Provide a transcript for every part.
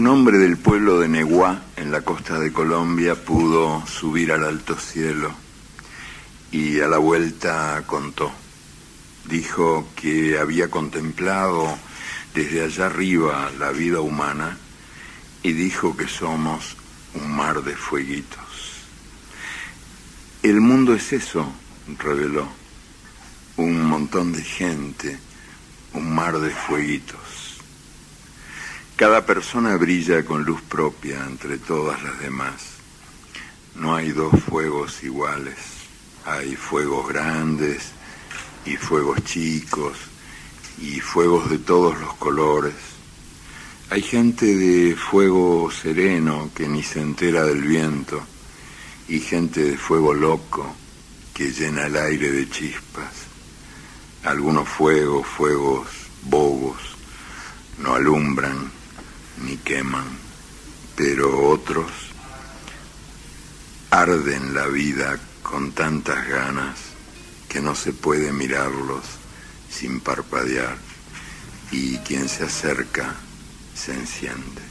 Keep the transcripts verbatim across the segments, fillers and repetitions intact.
Un hombre del pueblo de Neguá, en la costa de Colombia, pudo subir al alto cielo y a la vuelta contó. Dijo que había contemplado desde allá arriba la vida humana y dijo que somos un mar de fueguitos. El mundo es eso, reveló, un montón de gente, un mar de fueguitos. Cada persona brilla con luz propia entre todas las demás. No hay dos fuegos iguales. Hay fuegos grandes y fuegos chicos y fuegos de todos los colores. Hay gente de fuego sereno que ni se entera del viento y gente de fuego loco que llena el aire de chispas. Algunos fuegos, fuegos bobos, no alumbran ni queman, pero otros arden la vida con tantas ganas que no se puede mirarlos sin parpadear, y quien se acerca se enciende.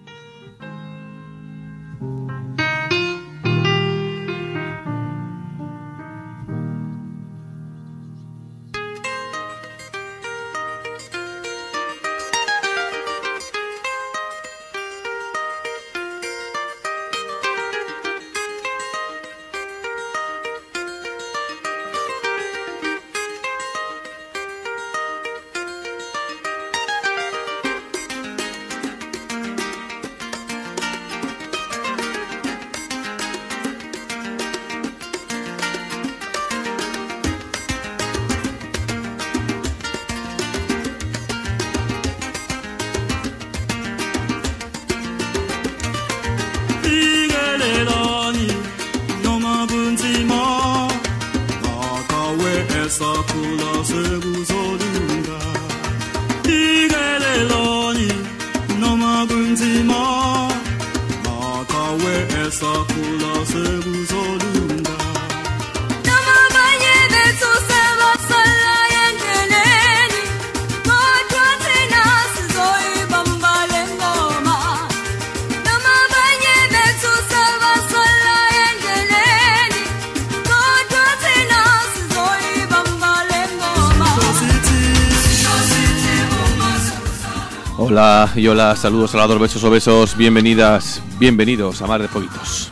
Hola y hola, saludos, saludos, besos o besos, bienvenidas, bienvenidos a Mar de Fueguitos.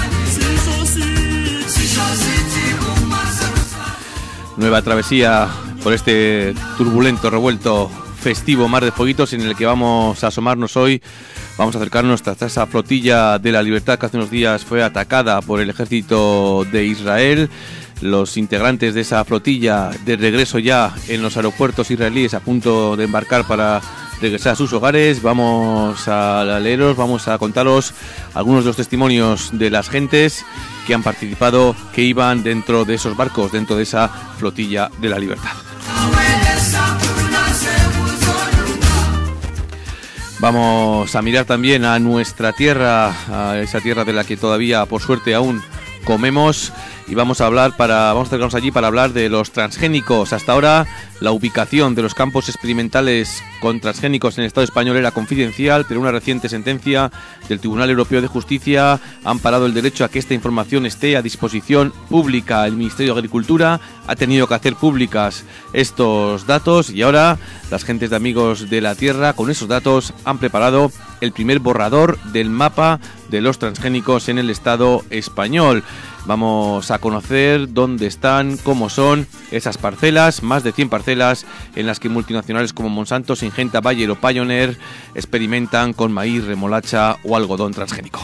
Nueva travesía por este turbulento, revuelto, festivo Mar de Fueguitos en el que vamos a asomarnos hoy. Vamos a acercarnos hasta esa flotilla de la libertad que hace unos días fue atacada por el ejército de Israel. Los integrantes de esa flotilla de regreso ya en los aeropuertos israelíes a punto de embarcar para regresar a sus hogares. Vamos a leeros, vamos a contaros algunos de los testimonios de las gentes que han participado, que iban dentro de esos barcos, dentro de esa flotilla de la libertad. Vamos a mirar también a nuestra tierra, a esa tierra de la que todavía, por suerte, aún comemos, y vamos a hablar para vamos a acercarnos allí para hablar de los transgénicos. Hasta ahora la ubicación de los campos experimentales con transgénicos en el Estado español era confidencial, pero una reciente sentencia del Tribunal Europeo de Justicia ha amparado el derecho a que esta información esté a disposición pública. El Ministerio de Agricultura ha tenido que hacer públicas estos datos y ahora las gentes de Amigos de la Tierra con esos datos han preparado el primer borrador del mapa de los transgénicos en el Estado español. Vamos a conocer dónde están, cómo son esas parcelas, más de cien parcelas en las que multinacionales como Monsanto, Syngenta, Bayer o Pioneer experimentan con maíz, remolacha o algodón transgénico.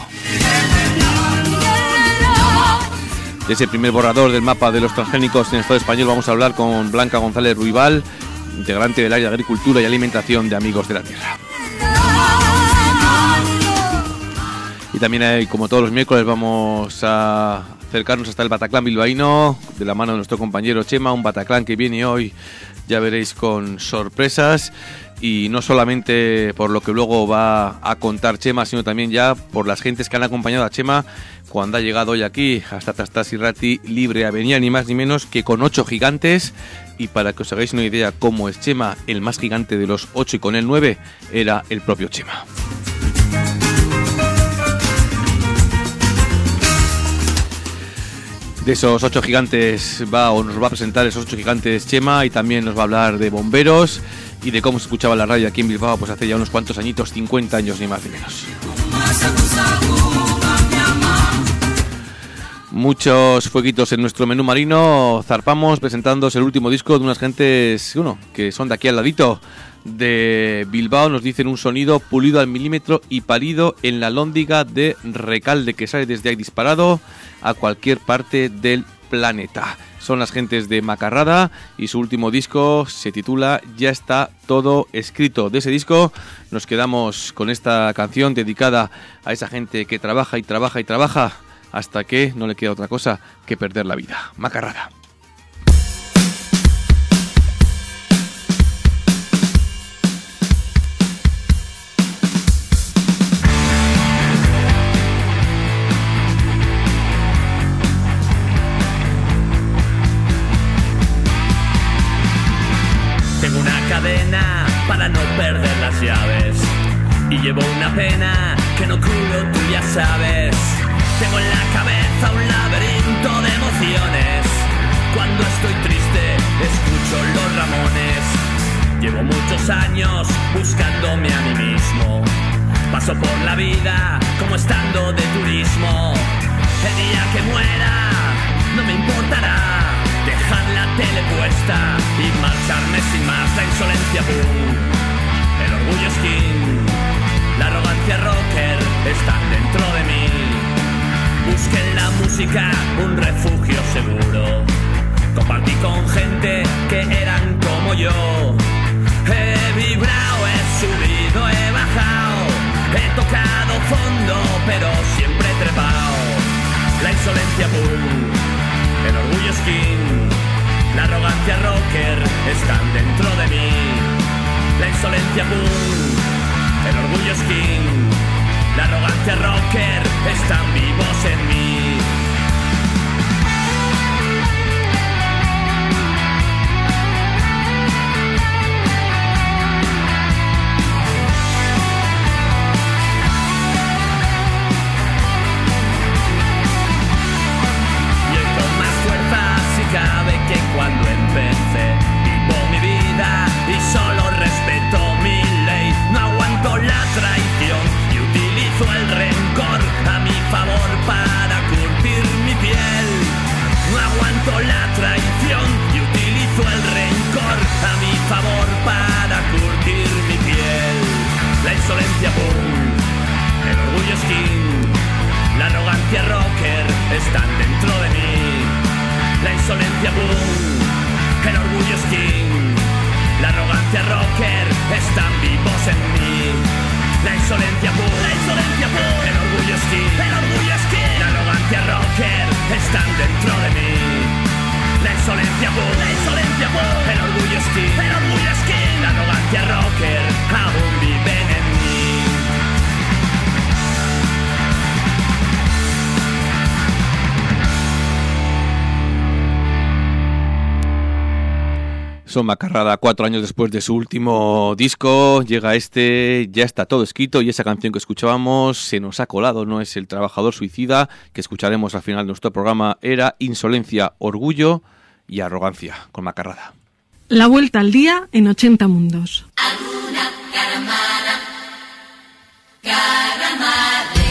De ese primer borrador del mapa de los transgénicos en el Estado español vamos a hablar con Blanca González Ruibal, integrante del área de Agricultura y Alimentación de Amigos de la Tierra. Y también, hay, como todos los miércoles, vamos a acercarnos hasta el Bataclan bilbaíno, de la mano de nuestro compañero Chema, un Bataclan que viene hoy, ya veréis, con sorpresas, y no solamente por lo que luego va a contar Chema, sino también ya por las gentes que han acompañado a Chema cuando ha llegado hoy aquí, hasta Tastas Irrati Libre, a venir ni más ni menos que con ocho gigantes. Y para que os hagáis una idea cómo es Chema, el más gigante de los ocho y con el nueve era el propio Chema. De esos ocho gigantes va o nos va a presentar esos ocho gigantes Chema, y también nos va a hablar de bomberos y de cómo se escuchaba la radio aquí en Bilbao pues hace ya unos cuantos añitos, cincuenta años ni más ni menos. Muchos fueguitos en nuestro menú marino. Zarpamos presentándoos el último disco de unas gentes, uno, que son de aquí al ladito de Bilbao. Nos dicen un sonido pulido al milímetro y parido en la lóndiga de Recalde, que sale desde ahí disparado a cualquier parte del planeta. Son las gentes de Macarrada y su último disco se titula Ya está todo escrito. De ese disco nos quedamos con esta canción dedicada a esa gente que trabaja y trabaja y trabaja hasta que no le queda otra cosa que perder la vida. Macarrada. Tengo una cadena para no perder las llaves y llevo una pena que no curo, tú ya sabes. Tengo en la cabeza un laberinto de emociones. Cuando estoy triste escucho Los Ramones. Llevo muchos años buscándome a mí mismo. Paso por la vida como estando de turismo. El día que muera no me importará dejar la tele puesta y marcharme sin más. La insolencia boom, el orgullo skin, la arrogancia rocker están dentro de mí. Busqué en la música un refugio seguro. Compartí con gente que eran como yo. He vibrado, he subido, he bajado. He tocado fondo, pero siempre he trepado. La insolencia boom, el orgullo skin, la arrogancia rocker están dentro de mí. La insolencia boom, el orgullo skin, la arrogancia rocker están vivos en mí. Y hoy con más fuerza si cabe que cuando empecé. Vivo mi vida y solo respeto mi ley. No aguanto la traición y utilizo el rencor a mi favor para curtir mi piel. No aguanto la traición y utilizo el rencor a mi favor para curtir mi piel. La insolencia boom, el orgullo skin, la arrogancia rocker están dentro de mí. La insolencia boom, el orgullo skin, la arrogancia rocker están vivos en mí. La insolencia boom, la insolencia boom, el orgullo skin, el orgullo skin, la arrogancia rocker están dentro de mí. La insolencia boom, la insolencia boom, el orgullo skin, el orgullo skin, la arrogancia rocker aún viven en mí. Son Macarrada, cuatro años después de su último disco, llega este, Ya está todo escrito, y esa canción que escuchábamos se nos ha colado, no es El trabajador suicida, que escucharemos al final de nuestro programa, era Insolencia, Orgullo y Arrogancia, con Macarrada. La vuelta al día en ochenta mundos. Alguna caramara, caramare.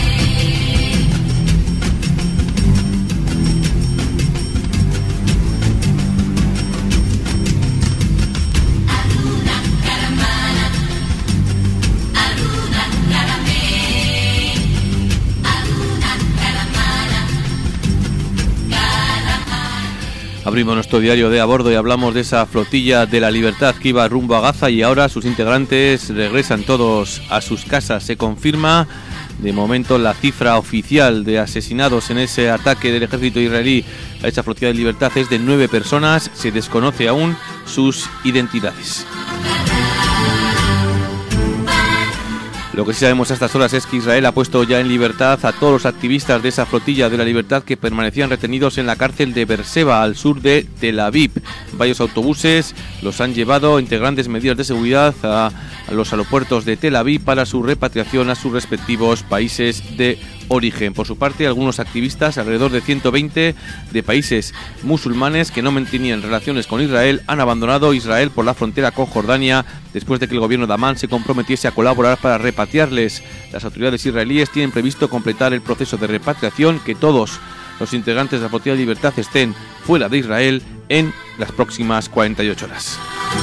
Abrimos nuestro diario de a bordo y hablamos de esa flotilla de la Libertad que iba rumbo a Gaza, y ahora sus integrantes regresan todos a sus casas. Se confirma de momento la cifra oficial de asesinados en ese ataque del ejército israelí a esa flotilla de Libertad es de nueve personas. Se desconoce aún sus identidades. Lo que sí sabemos a estas horas es que Israel ha puesto ya en libertad a todos los activistas de esa flotilla de la libertad que permanecían retenidos en la cárcel de Beerseba, al sur de Tel Aviv. Varios autobuses los han llevado entre grandes medidas de seguridad a, a los aeropuertos de Tel Aviv para su repatriación a sus respectivos países de origen. Por su parte, algunos activistas, alrededor de ciento veinte de países musulmanes que no mantenían relaciones con Israel, han abandonado Israel por la frontera con Jordania después de que el gobierno de Amán se comprometiese a colaborar para repatriarles. Las autoridades israelíes tienen previsto completar el proceso de repatriación, que todos los integrantes de la flotilla de libertad estén fuera de Israel en las próximas cuarenta y ocho horas.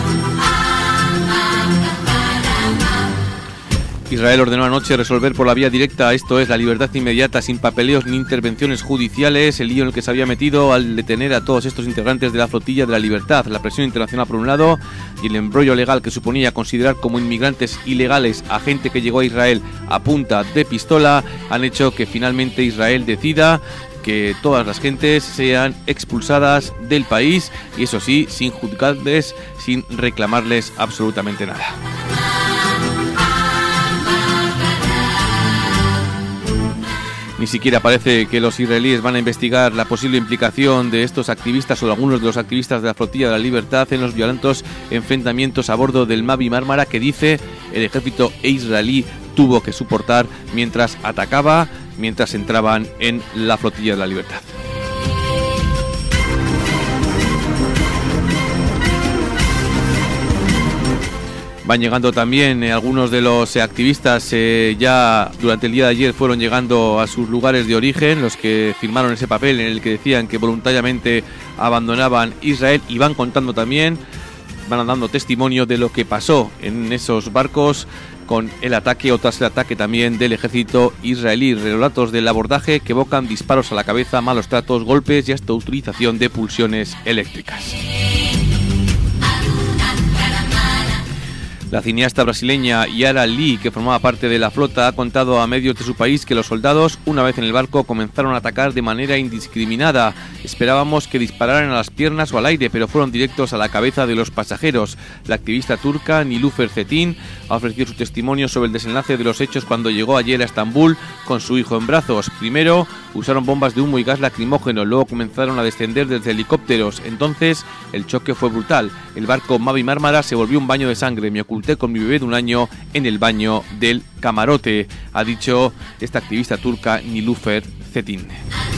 Israel ordenó anoche resolver por la vía directa, esto es, la libertad inmediata, sin papeleos ni intervenciones judiciales, el lío en el que se había metido al detener a todos estos integrantes de la flotilla de la libertad. La presión internacional por un lado y el embrollo legal que suponía considerar como inmigrantes ilegales a gente que llegó a Israel a punta de pistola han hecho que finalmente Israel decida que todas las gentes sean expulsadas del país, y eso sí, sin juzgarles, sin reclamarles absolutamente nada. Ni siquiera parece que los israelíes van a investigar la posible implicación de estos activistas o de algunos de los activistas de la flotilla de la libertad en los violentos enfrentamientos a bordo del Mavi Mármara que, dice, el ejército israelí tuvo que soportar mientras atacaba, mientras entraban en la flotilla de la libertad. Van llegando también eh, algunos de los eh, activistas, eh, ya durante el día de ayer fueron llegando a sus lugares de origen, los que firmaron ese papel en el que decían que voluntariamente abandonaban Israel, y van contando también, van dando testimonio de lo que pasó en esos barcos con el ataque o tras el ataque también del ejército israelí. Relatos del abordaje que evocan disparos a la cabeza, malos tratos, golpes y hasta utilización de pulsiones eléctricas. La cineasta brasileña Yara Lee, que formaba parte de la flota, ha contado a medios de su país que los soldados, una vez en el barco, comenzaron a atacar de manera indiscriminada. Esperábamos que dispararan a las piernas o al aire, pero fueron directos a la cabeza de los pasajeros. La activista turca Nilüfer Cetin ha ofrecido su testimonio sobre el desenlace de los hechos cuando llegó ayer a Estambul con su hijo en brazos. Primero usaron bombas de humo y gas lacrimógeno, luego comenzaron a descender desde helicópteros. Entonces el choque fue brutal. El barco Mavi Mármara se volvió un baño de sangre. Me oculté con mi bebé de un año en el baño del camarote, ha dicho esta activista turca Nilüfer Cetin.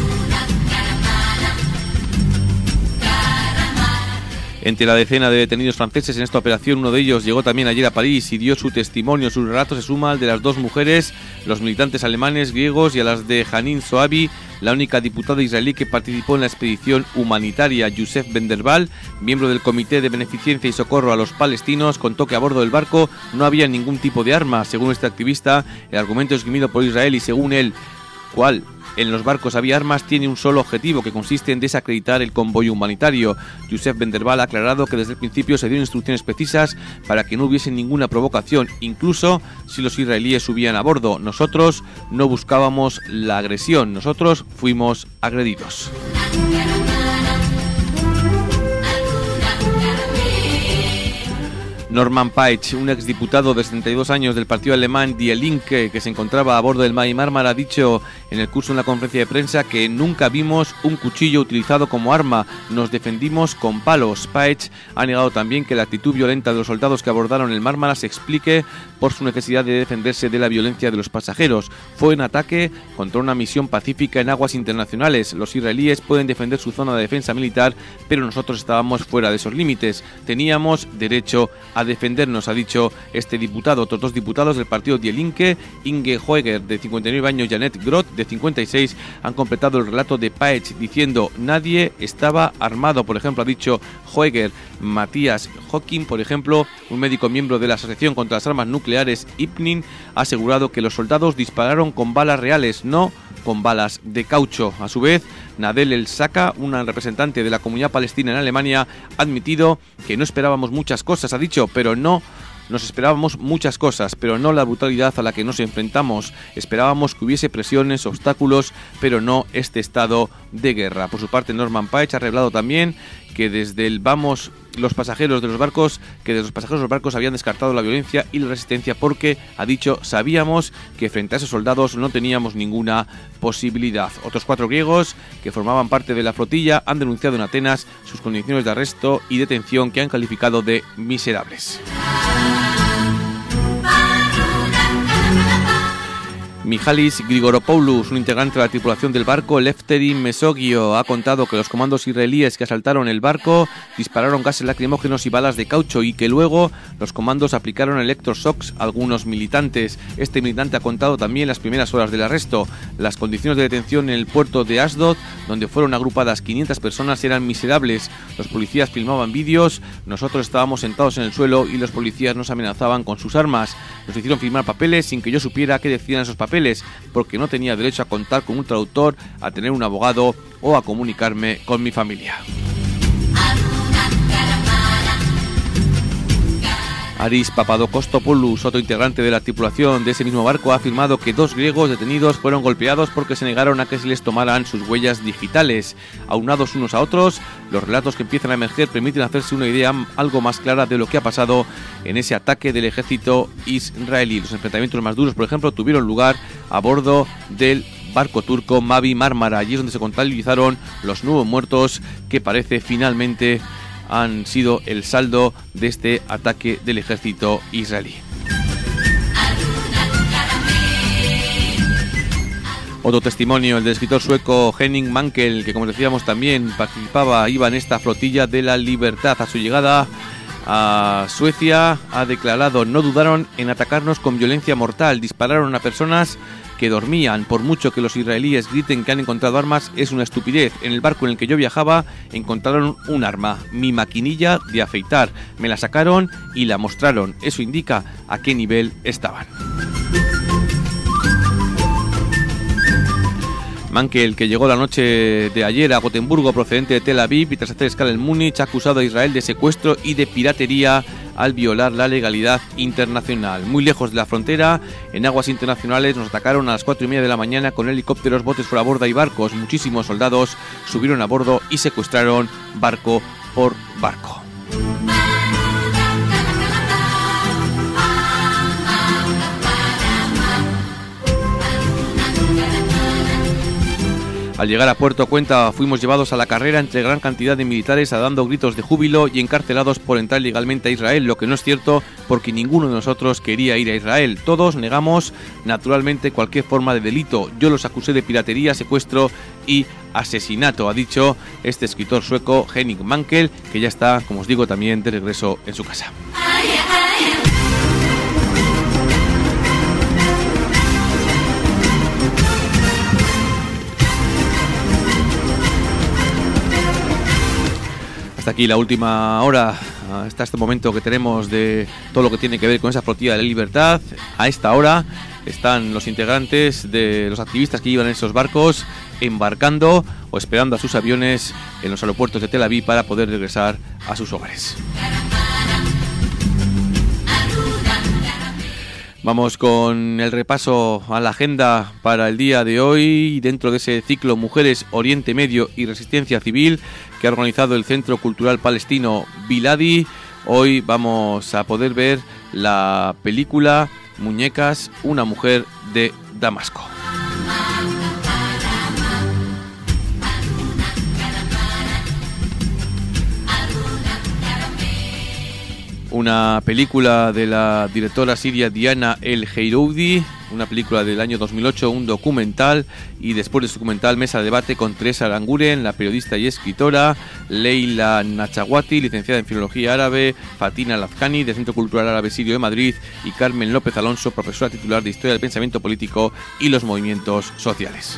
Entre la decena de detenidos franceses en esta operación, uno de ellos llegó también ayer a París y dio su testimonio. Su relato se suma al de las dos mujeres, los militantes alemanes, griegos, y a las de Hanin Zoabi, la única diputada israelí que participó en la expedición humanitaria. Youssef Benderbal, miembro del Comité de Beneficencia y Socorro a los Palestinos, contó que a bordo del barco no había ningún tipo de arma. Según este activista, el argumento esgrimido por Israel, y según él, ¿cuál? En los barcos había armas, tiene un solo objetivo, que consiste en desacreditar el convoy humanitario. Youssef Benderbal ha aclarado que desde el principio se dieron instrucciones precisas para que no hubiese ninguna provocación, incluso si los israelíes subían a bordo. Nosotros no buscábamos la agresión, nosotros fuimos agredidos. Norman Paich, un exdiputado de setenta y dos años del partido alemán Die Linke, que se encontraba a bordo del Mavi Mármara, ha dicho en el curso de una conferencia de prensa que nunca vimos un cuchillo utilizado como arma, nos defendimos con palos. Paich ha negado también que la actitud violenta de los soldados que abordaron el Mármara se explique por su necesidad de defenderse de la violencia de los pasajeros. Fue un ataque contra una misión pacífica en aguas internacionales. Los israelíes pueden defender su zona de defensa militar, pero nosotros estábamos fuera de esos límites. Teníamos derecho a defendernos, ha dicho este diputado. Otros dos diputados del partido Die Linke, Inge Hoeger, de cincuenta y nueve años, y Janet Groth, de cincuenta y seis, han completado el relato de Paech diciendo nadie estaba armado. Por ejemplo, ha dicho Hoeger. Matías Hocking, por ejemplo, un médico miembro de la Asociación contra las Armas Nucleares, I P N I, ha asegurado que los soldados dispararon con balas reales, no con balas de caucho. A su vez, Nadel El Saka, una representante de la comunidad palestina en Alemania, ha admitido que no esperábamos muchas cosas, ha dicho, pero no nos esperábamos muchas cosas, pero no la brutalidad a la que nos enfrentamos. Esperábamos que hubiese presiones, obstáculos, pero no este estado de guerra. Por su parte, Norman Paech ha revelado también que desde el Vamos los pasajeros de los barcos, que de los pasajeros de los barcos habían descartado la violencia y la resistencia porque, ha dicho, sabíamos que frente a esos soldados no teníamos ninguna posibilidad. Otros cuatro griegos que formaban parte de la flotilla han denunciado en Atenas sus condiciones de arresto y detención que han calificado de miserables. Mihalis Grigoropoulos, un integrante de la tripulación del barco Lefteri Mesogio, ha contado que los comandos israelíes que asaltaron el barco dispararon gases lacrimógenos y balas de caucho y que luego los comandos aplicaron electroshocks a algunos militantes. Este militante ha contado también las primeras horas del arresto. Las condiciones de detención en el puerto de Asdod, donde fueron agrupadas quinientas personas, eran miserables. Los policías filmaban vídeos, nosotros estábamos sentados en el suelo y los policías nos amenazaban con sus armas. Nos hicieron firmar papeles sin que yo supiera qué decían esos papeles, porque no tenía derecho a contar con un traductor, a tener un abogado o a comunicarme con mi familia. Aris Papadokostopoulos, otro integrante de la tripulación de ese mismo barco, ha afirmado que dos griegos detenidos fueron golpeados porque se negaron a que se les tomaran sus huellas digitales. Aunados unos a otros, los relatos que empiezan a emerger permiten hacerse una idea algo más clara de lo que ha pasado en ese ataque del ejército israelí. Los enfrentamientos más duros, por ejemplo, tuvieron lugar a bordo del barco turco Mavi Marmara. Allí es donde se contabilizaron los nuevos muertos que parece finalmente han sido el saldo de este ataque del ejército israelí. Otro testimonio, el del escritor sueco Henning Mankell, que como decíamos también participaba, iba en esta flotilla de la libertad. A su llegada a Suecia ha declarado: no dudaron en atacarnos con violencia mortal, dispararon a personas que dormían. Por mucho que los israelíes griten que han encontrado armas, es una estupidez. En el barco en el que yo viajaba encontraron un arma, mi maquinilla de afeitar. Me la sacaron y la mostraron. Eso indica a qué nivel estaban. Mankell, que llegó la noche de ayer a Gotemburgo procedente de Tel Aviv y tras hacer escala en Múnich, ha acusado a Israel de secuestro y de piratería al violar la legalidad internacional. Muy lejos de la frontera, en aguas internacionales, nos atacaron a las cuatro y media de la mañana con helicópteros, botes fuera borda y barcos. Muchísimos soldados subieron a bordo y secuestraron barco por barco. Al llegar a Puerto Cuenta fuimos llevados a la carrera entre gran cantidad de militares dando gritos de júbilo y encarcelados por entrar ilegalmente a Israel, lo que no es cierto porque ninguno de nosotros quería ir a Israel. Todos negamos naturalmente cualquier forma de delito. Yo los acusé de piratería, secuestro y asesinato, ha dicho este escritor sueco Henning Mankell, que ya está, como os digo, también de regreso en su casa. Hasta aquí la última hora, hasta este momento que tenemos de todo lo que tiene que ver con esa flotilla de la libertad. A esta hora están los integrantes de los activistas que iban en esos barcos embarcando o esperando a sus aviones en los aeropuertos de Tel Aviv para poder regresar a sus hogares. Vamos con el repaso a la agenda para el día de hoy dentro de ese ciclo Mujeres, Oriente Medio y Resistencia Civil que ha organizado el Centro Cultural Palestino Biladi. Hoy vamos a poder ver la película Muñecas, una mujer de Damasco. Una película de la directora siria Diana El Heiroudi, una película del año dos mil ocho, un documental, y después de su documental mesa de debate con Teresa Aranguren, la periodista y escritora, Leila Nachawati, licenciada en Filología Árabe, Fatina Lazcani, del Centro Cultural Árabe Sirio de Madrid, y Carmen López Alonso, profesora titular de Historia del Pensamiento Político y los Movimientos Sociales.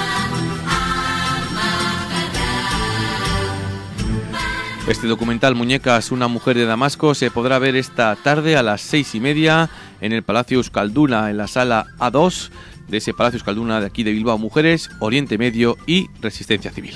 Este documental Muñecas, una mujer de Damasco se podrá ver esta tarde a las seis y media en el Palacio Euskalduna, en la sala A dos de ese Palacio Euskalduna de aquí de Bilbao. Mujeres, Oriente Medio y Resistencia Civil.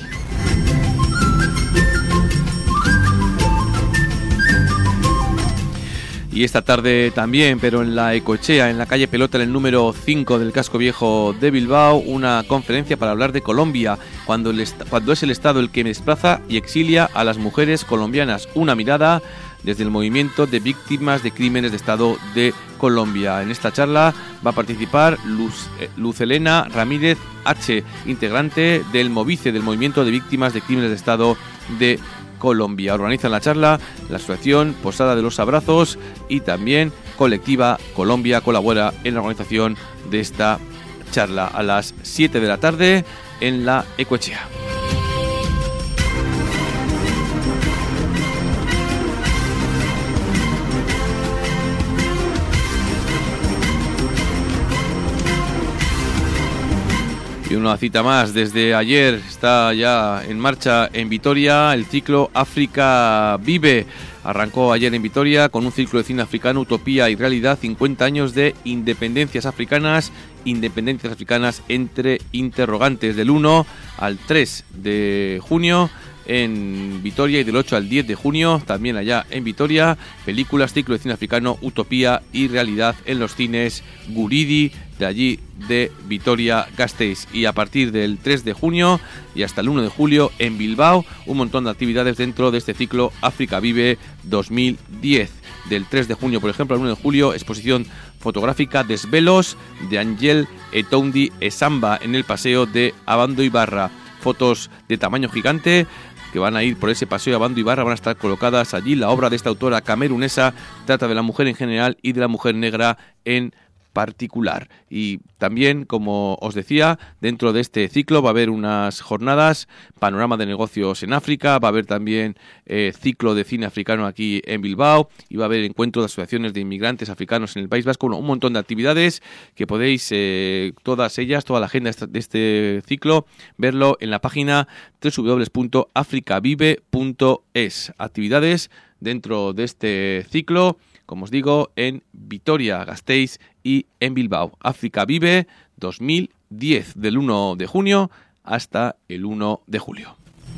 Y esta tarde también, pero en la Ecoechea, en la calle Pelota, en el número cinco del Casco Viejo de Bilbao, una conferencia para hablar de Colombia, cuando, el est- cuando es el Estado el que desplaza y exilia a las mujeres colombianas. Una mirada desde el movimiento de víctimas de crímenes de Estado de Colombia. En esta charla va a participar Luz, eh, Luz Elena Ramírez H., integrante del Movice, del movimiento de víctimas de crímenes de Estado de Colombia. Organizan la charla la Asociación Posada de los Abrazos y también Colectiva Colombia colabora en la organización de esta charla a las siete de la tarde en la Ecoechea. Y una cita más, desde ayer está ya en marcha en Vitoria el ciclo África Vive. Arrancó ayer en Vitoria con un ciclo de cine africano, Utopía y Realidad, cincuenta años de independencias africanas, independencias africanas entre interrogantes, del uno al tres de junio en Vitoria y del ocho al diez de junio también allá en Vitoria. Películas, ciclo de cine africano, Utopía y Realidad en los cines Guridi de allí de Vitoria-Gasteiz. Y a partir del tres de junio y hasta el uno de julio en Bilbao, un montón de actividades dentro de este ciclo África Vive dos mil diez. Del tres de junio, por ejemplo, al uno de julio, exposición fotográfica Desvelos de Angel Etoundi Esamba en el paseo de Abando Ibarra. Fotos de tamaño gigante que van a ir por ese paseo de Abando Ibarra, van a estar colocadas allí. La obra de esta autora camerunesa trata de la mujer en general y de la mujer negra en particular. Y también, como os decía, dentro de este ciclo va a haber unas jornadas, panorama de negocios en África, va a haber también eh, ciclo de cine africano aquí en Bilbao, y va a haber encuentro de asociaciones de inmigrantes africanos en el País Vasco, un montón de actividades que podéis, eh, todas ellas, toda la agenda de este ciclo, verlo en la página doble u doble u doble u punto africavive punto es. Actividades dentro de este ciclo, como os digo, en Vitoria, Gasteiz y en Bilbao. África Vive dos mil diez, del uno de junio hasta el uno de julio.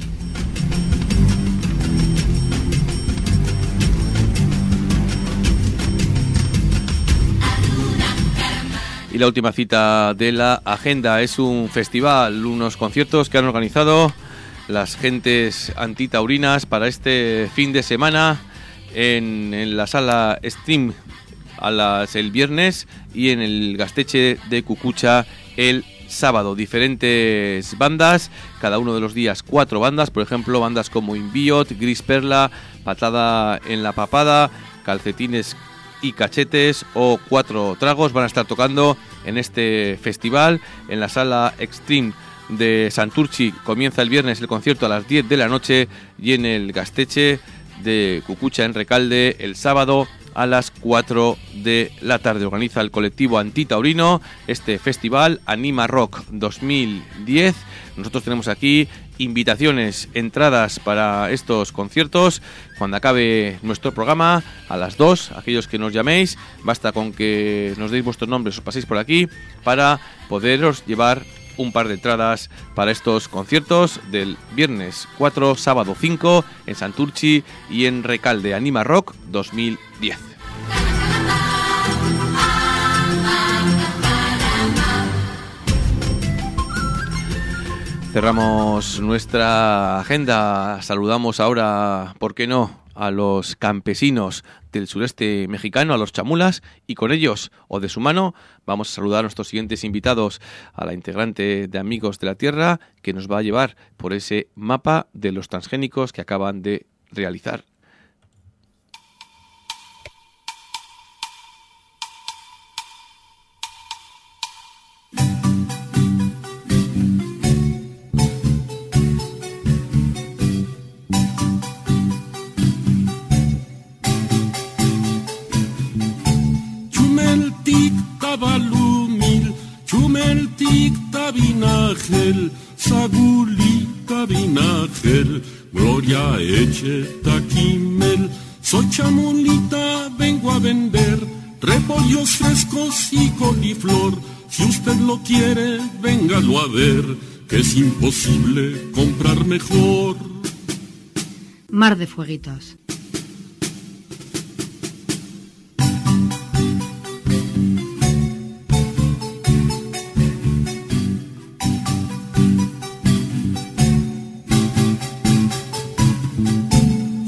Y la última cita de la agenda es un festival, unos conciertos que han organizado las gentes antitaurinas para este fin de semana en, en la sala Stream a las, el viernes y en el Gasteche de Cucucha el sábado. Diferentes bandas, cada uno de los días cuatro bandas, por ejemplo, bandas como Inviot, Gris Perla, Patada en la Papada, Calcetines y Cachetes o Cuatro Tragos van a estar tocando en este festival en la sala Extreme de Santurchi. Comienza el viernes el concierto a las diez de la noche y en el Gasteche de Cucucha en Recalde el sábado a las cuatro de la tarde. Organiza el colectivo antitaurino este festival Anima Rock dos mil diez. Nosotros tenemos aquí invitaciones, entradas para estos conciertos cuando acabe nuestro programa a las dos. Aquellos que nos llaméis, basta con que nos deis vuestros nombres, os paséis por aquí para poderos llevar un par de entradas para estos conciertos del viernes cuatro, sábado cinco en Santurchi y en Recalde. Anima Rock dos mil diez. Cerramos nuestra agenda. Saludamos ahora, ¿por qué no?, a los campesinos del sureste mexicano, a los chamulas, y con ellos, o de su mano, vamos a saludar a nuestros siguientes invitados, a la integrante de Amigos de la Tierra, que nos va a llevar por ese mapa de los transgénicos que acaban de realizar. Balumil, chumeltik tabinagel, sagulita binagel, gloria eche taquimel, soy chamulita, vengo a vender repollos frescos y coliflor, si usted lo quiere, véngalo a ver, que es imposible comprar mejor. Mar de Fueguitos.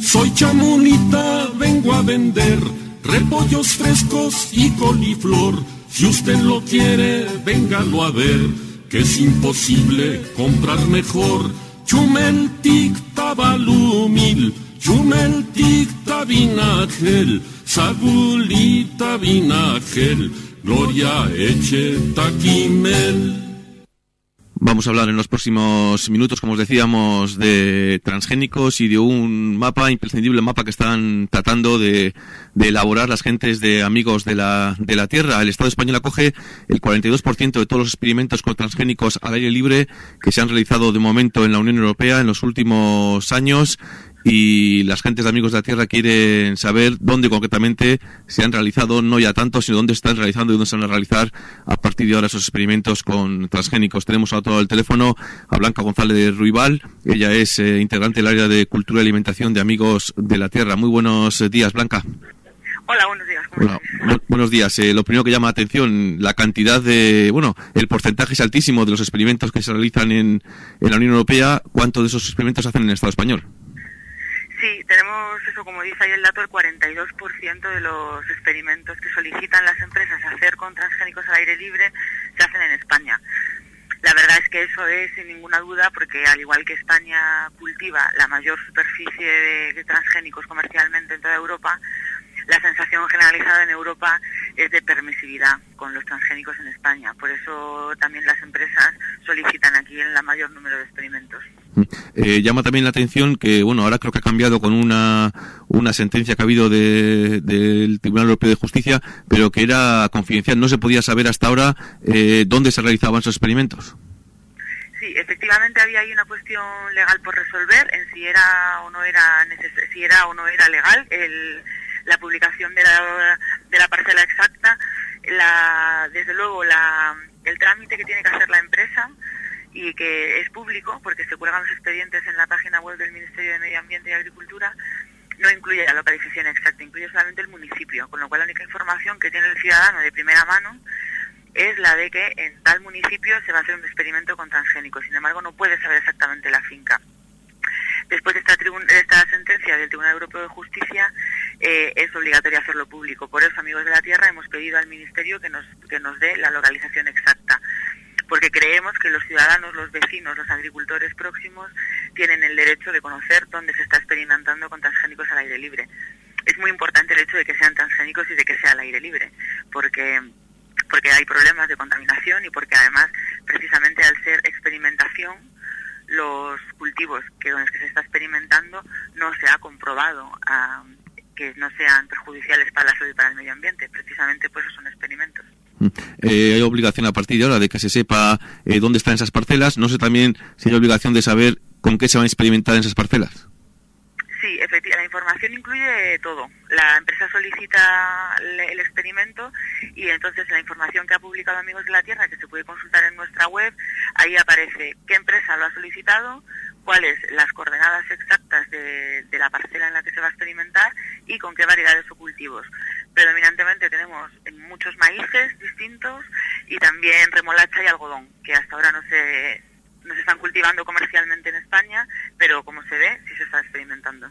Soy Chamonita, vengo a vender repollos frescos y coliflor. Si usted lo quiere, véngalo a ver, que es imposible comprar mejor. Chumeltic tabalumil, chumeltic tabinagel, sagulita vinagel, gloria eche taquimel. Vamos a hablar en los próximos minutos, como os decíamos, de transgénicos y de un mapa, imprescindible mapa que están tratando de, de elaborar las gentes de Amigos de la, de la Tierra. El Estado español acoge el cuarenta y dos por ciento de todos los experimentos con transgénicos al aire libre que se han realizado de momento en la Unión Europea en los últimos años. Y las gentes de Amigos de la Tierra quieren saber dónde concretamente se han realizado, no ya tanto, sino dónde están realizando y dónde se van a realizar a partir de ahora esos experimentos con transgénicos. Tenemos a todo el teléfono a Blanca González de Ruibal. Ella es eh, integrante del área de Cultura y Alimentación de Amigos de la Tierra. Muy buenos días, Blanca. Hola, buenos días. Hola, bu- buenos días. Eh, lo primero que llama la atención, la cantidad de, bueno, el porcentaje es altísimo de los experimentos que se realizan en, en la Unión Europea. ¿Cuántos de esos experimentos se hacen en el Estado español? Sí, tenemos eso, como dice ahí el dato, el cuarenta y dos por ciento de los experimentos que solicitan las empresas hacer con transgénicos al aire libre se hacen en España. La verdad es que eso es sin ninguna duda porque al igual que España cultiva la mayor superficie de, de transgénicos comercialmente en toda Europa, la sensación generalizada en Europa es de permisividad con los transgénicos en España. Por eso también las empresas solicitan aquí el mayor número de experimentos. Eh, llama también la atención que, bueno, ahora creo que ha cambiado con una una sentencia que ha habido de, del Tribunal Europeo de Justicia, pero que era confidencial. No se podía saber hasta ahora eh, dónde se realizaban esos experimentos. Sí, efectivamente había ahí una cuestión legal por resolver en si era o no era neces- si era o no era legal el, la publicación de la, de la parcela exacta. La, desde luego la, el trámite que tiene que hacer la empresa y que es público porque se cuelgan los expedientes en la página web del Ministerio de Medio Ambiente y Agricultura, no incluye la localización exacta, incluye solamente el municipio, con lo cual la única información que tiene el ciudadano de primera mano es la de que en tal municipio se va a hacer un experimento con transgénicos. Sin embargo, no puede saber exactamente la finca. Después de esta, tribun- de esta sentencia del Tribunal Europeo de Justicia, eh, es obligatorio hacerlo público. Por eso, Amigos de la Tierra, hemos pedido al Ministerio que nos, que nos dé la localización exacta, porque creemos que los ciudadanos, los vecinos, los agricultores próximos tienen el derecho de conocer dónde se está experimentando con transgénicos al aire libre. Es muy importante el hecho de que sean transgénicos y de que sea al aire libre, porque porque hay problemas de contaminación y porque además, precisamente al ser experimentación, los cultivos que con los que se está experimentando no se ha comprobado uh, que no sean perjudiciales para la salud y para el medio ambiente. Precisamente por eso son experimentos. Eh, hay obligación a partir de ahora de que se sepa eh, dónde están esas parcelas. No sé también si hay obligación de saber con qué se van a experimentar en esas parcelas. Sí, efectivamente, la información incluye todo. La empresa solicita el experimento y entonces la información que ha publicado Amigos de la Tierra, que se puede consultar en nuestra web, ahí aparece qué empresa lo ha solicitado, cuáles las coordenadas exactas de, de la parcela en la que se va a experimentar y con qué variedades o cultivos. Predominantemente tenemos muchos maíces distintos y también remolacha y algodón, que hasta ahora no se... no se están cultivando comercialmente en España, pero como se ve, sí se está experimentando.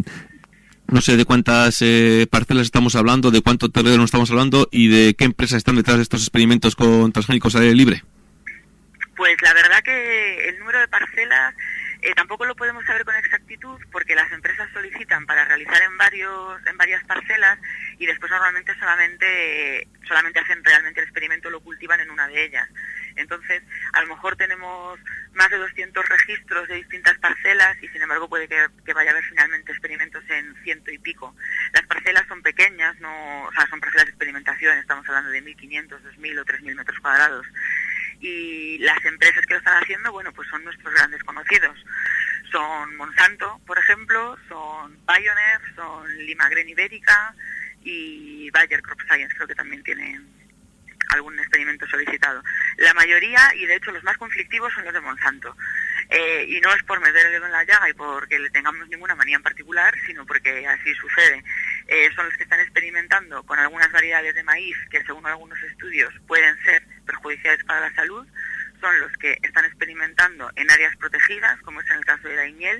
No sé de cuántas eh, parcelas estamos hablando, de cuánto terreno estamos hablando y de qué empresas están detrás de estos experimentos con transgénicos al aire libre. Pues la verdad que el número de parcelas eh, tampoco lo podemos saber con exactitud porque las empresas solicitan para realizar en varios en varias parcelas y después normalmente solamente solamente hacen realmente el experimento, lo cultivan en una de ellas. Entonces, a lo mejor tenemos más de doscientos registros de distintas parcelas y, sin embargo, puede que, que vaya a haber finalmente experimentos en ciento y pico. Las parcelas son pequeñas, no, o sea, son parcelas de experimentación, estamos hablando de mil quinientos, dos mil o tres mil metros cuadrados. Y las empresas que lo están haciendo, bueno, pues son nuestros grandes conocidos. Son Monsanto, por ejemplo, son Pioneer, son Limagren Ibérica y Bayer Crop Science, creo que también tienen algún experimento solicitado. La mayoría, y de hecho los más conflictivos, son los de Monsanto. Eh, y no es por meter el dedo en la llaga y porque le tengamos ninguna manía en particular, sino porque así sucede. Eh, son los que están experimentando con algunas variedades de maíz que, según algunos estudios, pueden ser perjudiciales para la salud. Son los que están experimentando en áreas protegidas, como es en el caso de Daimiel,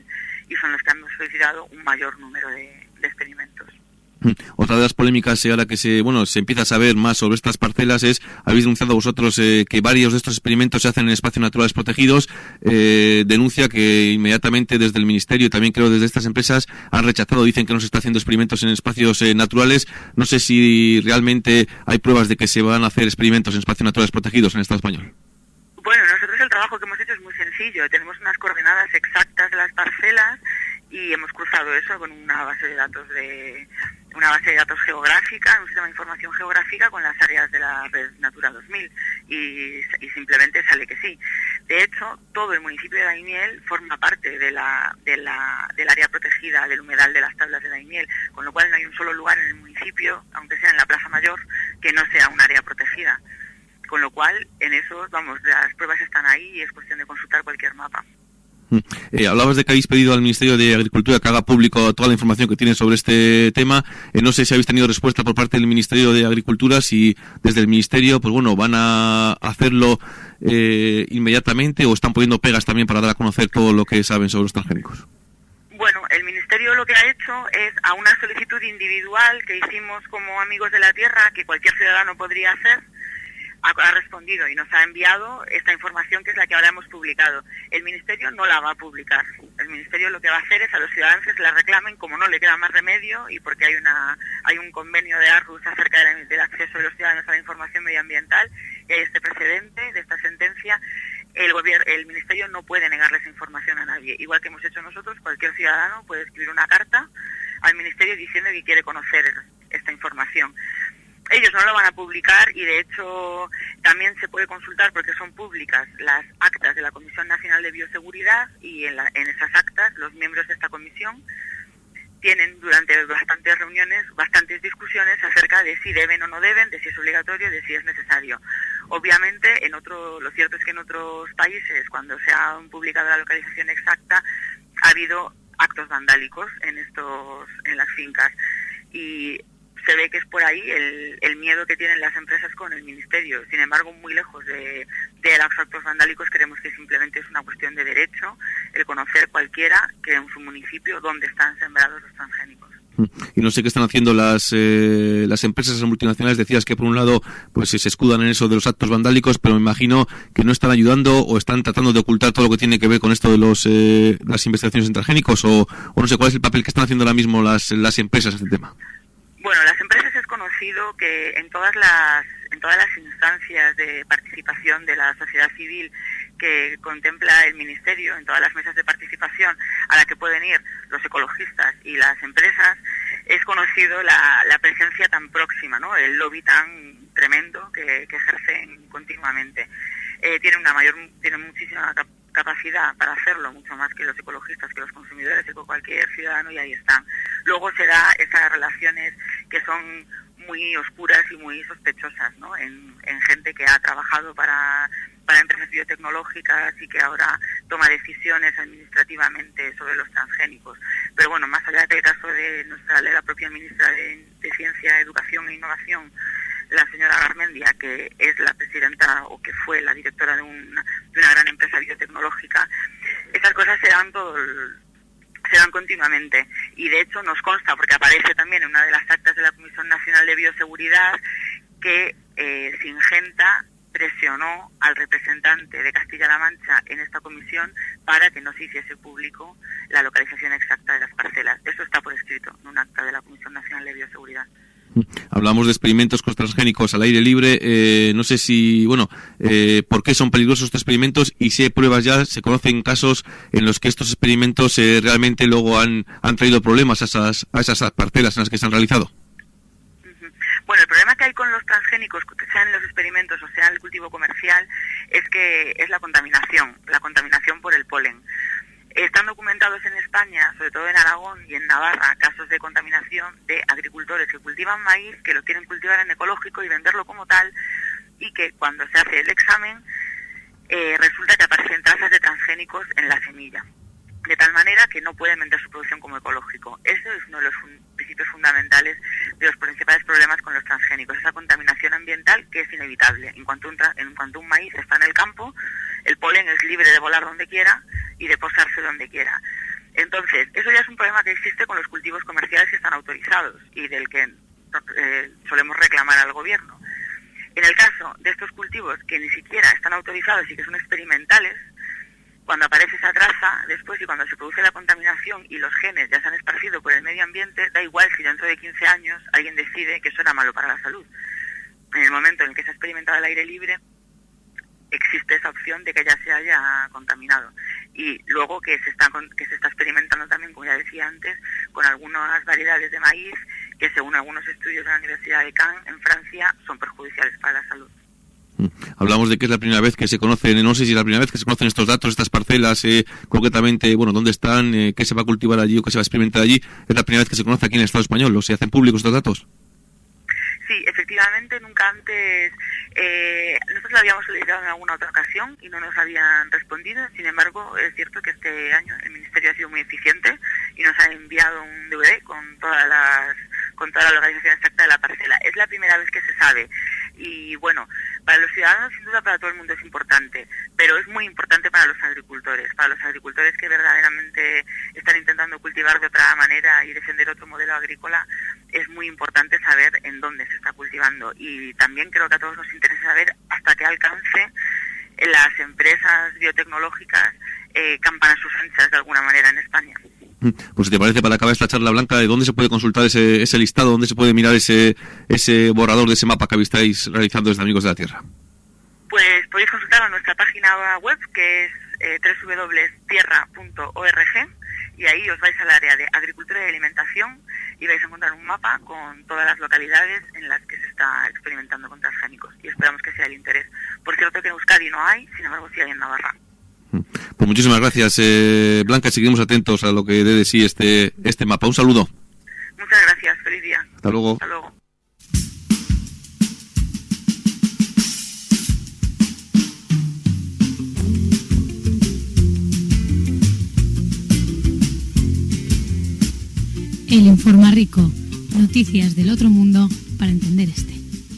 y son los que han solicitado un mayor número de, de experimentos. Otra de las polémicas eh, ahora que se bueno se empieza a saber más sobre estas parcelas es, habéis denunciado vosotros eh, que varios de estos experimentos se hacen en espacios naturales protegidos, eh, denuncia que inmediatamente desde el Ministerio y también creo desde estas empresas han rechazado, dicen que no se está haciendo experimentos en espacios eh, naturales. No sé si realmente hay pruebas de que se van a hacer experimentos en espacios naturales protegidos en el Estado español. Bueno, nosotros el trabajo que hemos hecho es muy sencillo, tenemos unas coordenadas exactas de las parcelas y hemos cruzado eso con una base de datos de una base de datos geográfica, un sistema de información geográfica con las áreas de la red Natura dos mil y, y simplemente sale que sí. De hecho, todo el municipio de Daimiel forma parte de la, de la, del área protegida del humedal de las tablas de Daimiel, con lo cual no hay un solo lugar en el municipio, aunque sea en la Plaza Mayor, que no sea un área protegida. Con lo cual, en eso, vamos, las pruebas están ahí y es cuestión de consultar cualquier mapa. Eh, hablabas de que habéis pedido al Ministerio de Agricultura que haga público toda la información que tiene sobre este tema. Eh, no sé si habéis tenido respuesta por parte del Ministerio de Agricultura, si desde el Ministerio, pues bueno, van a hacerlo eh, inmediatamente o están poniendo pegas también para dar a conocer todo lo que saben sobre los transgénicos. Bueno, el Ministerio lo que ha hecho es a una solicitud individual que hicimos como Amigos de la Tierra, que cualquier ciudadano podría hacer, ha respondido y nos ha enviado esta información que es la que ahora hemos publicado. El Ministerio no la va a publicar. El Ministerio lo que va a hacer es a los ciudadanos que se la reclamen, como no le queda más remedio y porque hay una hay un convenio de Aarhus acerca de la, del acceso de los ciudadanos a la información medioambiental y hay este precedente de esta sentencia. El gobierno, el Ministerio no puede negarle esa información a nadie. Igual que hemos hecho nosotros, cualquier ciudadano puede escribir una carta al Ministerio diciendo que quiere conocer esta información. Ellos no lo van a publicar y de hecho también se puede consultar porque son públicas las actas de la Comisión Nacional de Bioseguridad y en, la, en esas actas los miembros de esta comisión tienen durante bastantes reuniones, bastantes discusiones acerca de si deben o no deben, de si es obligatorio, de si es necesario. Obviamente, en otro, lo cierto es que en otros países, cuando se ha publicado la localización exacta, ha habido actos vandálicos en estos, en las fincas y se ve que es por ahí el, el miedo que tienen las empresas con el Ministerio. Sin embargo, muy lejos de, de los actos vandálicos, creemos que simplemente es una cuestión de derecho el conocer cualquiera que en su municipio dónde están sembrados los transgénicos. Y no sé qué están haciendo las eh, las empresas multinacionales. Decías que por un lado pues se escudan en eso de los actos vandálicos, pero me imagino que no están ayudando o están tratando de ocultar todo lo que tiene que ver con esto de los eh, las investigaciones en transgénicos o, o no sé cuál es el papel que están haciendo ahora mismo las las empresas en este tema. Bueno, las empresas es conocido que en todas las en todas las instancias de participación de la sociedad civil que contempla el Ministerio, en todas las mesas de participación a la que pueden ir los ecologistas y las empresas, es conocido la, la presencia tan próxima, ¿no? El lobby tan tremendo que, que ejercen continuamente. Eh, tienen una mayor, tienen muchísima cap capacidad para hacerlo, mucho más que los ecologistas, que los consumidores, que cualquier ciudadano, y ahí están. Luego se da esas relaciones que son muy oscuras y muy sospechosas, ¿no? En, en gente que ha trabajado para, para empresas biotecnológicas y que ahora toma decisiones administrativamente sobre los transgénicos. Pero bueno, más allá del caso de nuestra de la propia ministra de, de Ciencia, Educación e Innovación, la señora Garmendia, que es la presidenta o que fue la directora de una, de una gran empresa biotecnológica, esas cosas se dan todo el, se dan continuamente y de hecho nos consta, porque aparece también en una de las actas de la Comisión Nacional de Bioseguridad, que eh, Singenta presionó al representante de Castilla-La Mancha en esta comisión para que no se hiciese público la localización exacta de las parcelas. Eso está por escrito en un acta de la Comisión Nacional de Bioseguridad. Hablamos de experimentos con transgénicos al aire libre. Eh, no sé si, bueno, eh, por qué son peligrosos estos experimentos y si hay pruebas ya, se conocen casos en los que estos experimentos eh, realmente luego han, han traído problemas a esas, a esas parcelas en las que se han realizado. Bueno, el problema que hay con los transgénicos, sean los experimentos o sea el cultivo comercial, es que es la contaminación, la contaminación por el polen. Están documentados en España, sobre todo en Aragón y en Navarra, casos de contaminación de agricultores que cultivan maíz, que lo quieren cultivar en ecológico y venderlo como tal, y que cuando se hace el examen eh, resulta que aparecen trazas de transgénicos en la semilla, de tal manera que no pueden vender su producción como ecológico. Eso es uno de los fun principios fundamentales de los principales problemas con los transgénicos, esa contaminación ambiental que es inevitable. En cuanto un, en cuanto un maíz está en el campo, el polen es libre de volar donde quiera y de posarse donde quiera. Entonces, eso ya es un problema que existe con los cultivos comerciales que están autorizados y del que eh, solemos reclamar al gobierno. En el caso de estos cultivos que ni siquiera están autorizados y que son experimentales, cuando aparece esa traza después y cuando se produce la contaminación y los genes ya se han esparcido por el medio ambiente, da igual si dentro de quince años alguien decide que eso era malo para la salud. En el momento en el que se ha experimentado al aire libre, existe esa opción de que ya se haya contaminado. Y luego que se está que se está experimentando también, como ya decía antes, con algunas variedades de maíz que, según algunos estudios de la Universidad de Caen, en Francia, son perjudiciales para la salud. Hablamos de que es la primera vez que se conocen, no sé si es la primera vez que se conocen estos datos, estas parcelas, eh, concretamente, bueno, dónde están, eh, qué se va a cultivar allí o qué se va a experimentar allí. ¿Es la primera vez que se conoce aquí en el Estado español o se hacen públicos estos datos? Sí, efectivamente, nunca antes, eh, nosotros lo habíamos solicitado en alguna otra ocasión y no nos habían respondido. Sin embargo, es cierto que este año el Ministerio ha sido muy eficiente y nos ha enviado un D V D con todas las con toda la localización exacta de la parcela. Es la primera vez que se sabe y, bueno, para los ciudadanos, sin duda, para todo el mundo es importante, pero es muy importante para los agricultores, para los agricultores que verdaderamente están intentando cultivar de otra manera y defender otro modelo agrícola. Es muy importante saber en dónde se está cultivando y también creo que a todos nos interesa saber hasta qué alcance las empresas biotecnológicas eh, campan a sus anchas de alguna manera en España. Pues si te parece, para acabar esta charla, Blanca, ¿de dónde se puede consultar ese, ese listado? ¿Dónde se puede mirar ese ese borrador de ese mapa que estáis realizando desde Amigos de la Tierra? Pues podéis consultarlo en nuestra página web, que es eh, doble u doble u doble u punto tierra punto org, y ahí os vais al área de agricultura y alimentación y vais a encontrar un mapa con todas las localidades en las que se está experimentando con transgénicos, y esperamos que sea el interés. Por cierto, que en Euskadi no hay, sin embargo sí hay en Navarra. Pues muchísimas gracias, eh, Blanca, seguimos atentos a lo que dé de sí este, este mapa. Un saludo. Muchas gracias, feliz día. Hasta luego. Hasta luego. El Informarico, noticias del otro mundo para entender este.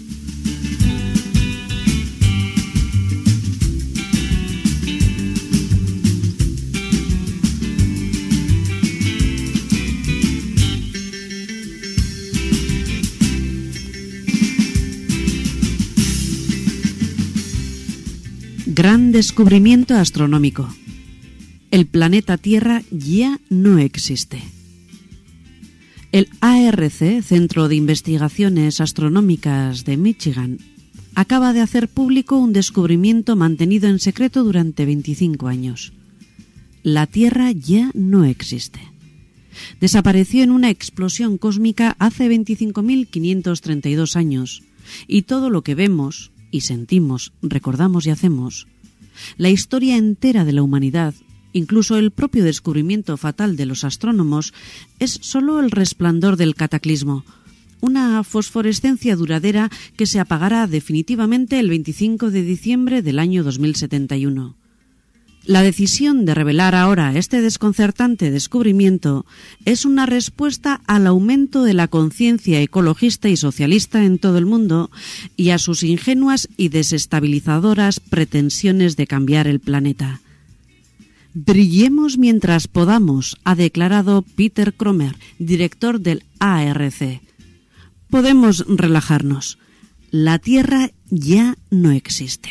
Gran descubrimiento astronómico. El planeta Tierra ya no existe. El A R C, Centro de Investigaciones Astronómicas de Michigan, acaba de hacer público un descubrimiento mantenido en secreto durante veinticinco años. La Tierra ya no existe. Desapareció en una explosión cósmica hace veinticinco mil quinientos treinta y dos años, y todo lo que vemos y sentimos, recordamos y hacemos, la historia entera de la humanidad, incluso el propio descubrimiento fatal de los astrónomos, es solo el resplandor del cataclismo, una fosforescencia duradera que se apagará definitivamente el veinticinco de diciembre del año dos mil setenta y uno. La decisión de revelar ahora este desconcertante descubrimiento es una respuesta al aumento de la conciencia ecologista y socialista en todo el mundo y a sus ingenuas y desestabilizadoras pretensiones de cambiar el planeta. Brillemos mientras podamos, ha declarado Peter Kromer, director del A R C. Podemos relajarnos. La Tierra ya no existe.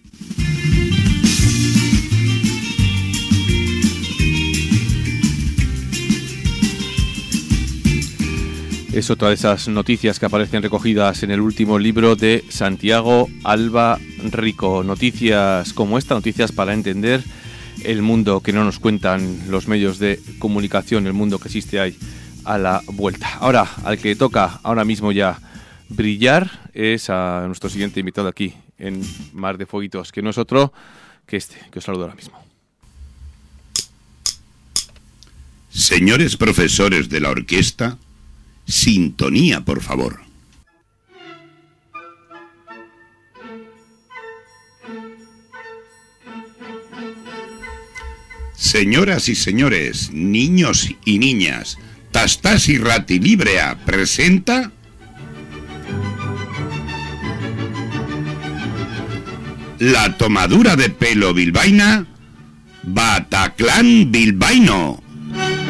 Es otra de esas noticias que aparecen recogidas en el último libro de Santiago Alba Rico. Noticias como esta, noticias para entender el mundo que no nos cuentan los medios de comunicación, el mundo que existe ahí a la vuelta. Ahora, al que toca ahora mismo ya brillar es a nuestro siguiente invitado aquí en Mar de Fueguitos, que no es otro que este, que os saludo ahora mismo. Señores profesores de la orquesta, sintonía, por favor. Señoras y señores, niños y niñas, Tastas y Ratilibrea presenta la tomadura de pelo bilbaína, Bataclan bilbaíno.